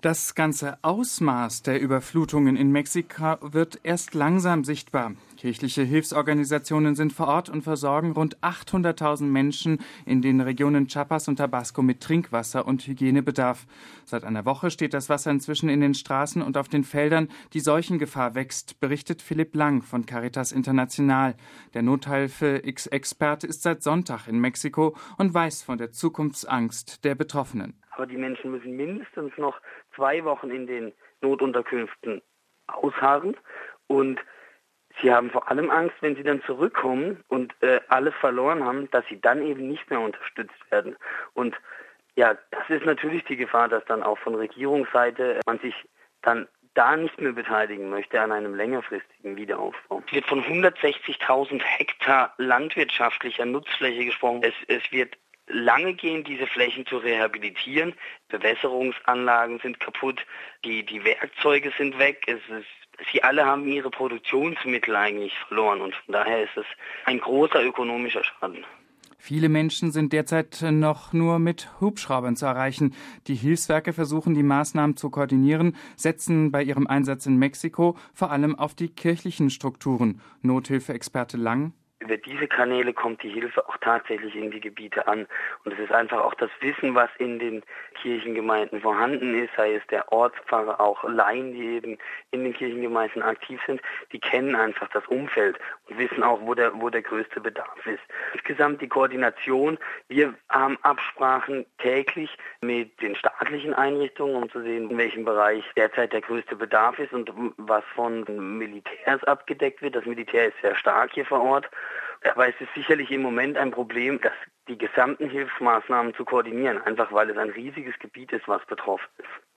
Das ganze Ausmaß der Überflutungen in Mexiko wird erst langsam sichtbar. Kirchliche Hilfsorganisationen sind vor Ort und versorgen rund 800.000 Menschen in den Regionen Chiapas und Tabasco mit Trinkwasser und Hygienebedarf. Seit einer Woche steht das Wasser inzwischen in den Straßen und auf den Feldern. Die Seuchengefahr wächst, berichtet Philipp Lang von Caritas International. Der Nothilfe-Experte ist seit Sonntag in Mexiko und weiß von der Zukunftsangst der Betroffenen. Aber die Menschen müssen mindestens noch 2 Wochen in den Notunterkünften ausharren. Und sie haben vor allem Angst, wenn sie dann zurückkommen und alles verloren haben, dass sie dann eben nicht mehr unterstützt werden. Und ja, das ist natürlich die Gefahr, dass dann auch von Regierungsseite man sich dann da nicht mehr beteiligen möchte an einem längerfristigen Wiederaufbau. Es wird von 160.000 Hektar landwirtschaftlicher Nutzfläche gesprochen. Es wird lange gehen, diese Flächen zu rehabilitieren. Bewässerungsanlagen sind kaputt, die Werkzeuge sind weg. Sie alle haben ihre Produktionsmittel eigentlich verloren und von daher ist es ein großer ökonomischer Schaden. Viele Menschen sind derzeit noch nur mit Hubschraubern zu erreichen. Die Hilfswerke versuchen, die Maßnahmen zu koordinieren, setzen bei ihrem Einsatz in Mexiko vor allem auf die kirchlichen Strukturen. Nothilfe-Experte Lang: Über diese Kanäle kommt die Hilfe auch tatsächlich in die Gebiete an. Und es ist einfach auch das Wissen, was in den Kirchengemeinden vorhanden ist, sei es der Ortspfarrer, auch Laien, die eben in den Kirchengemeinden aktiv sind, die kennen einfach das Umfeld und wissen auch, wo der größte Bedarf ist. Insgesamt die Koordination. Wir haben Absprachen täglich mit den staatlichen Einrichtungen, um zu sehen, in welchem Bereich derzeit der größte Bedarf ist und was von Militärs abgedeckt wird. Das Militär ist sehr stark hier vor Ort. Aber es ist sicherlich im Moment ein Problem, dass die gesamten Hilfsmaßnahmen zu koordinieren, einfach weil es ein riesiges Gebiet ist, was betroffen ist.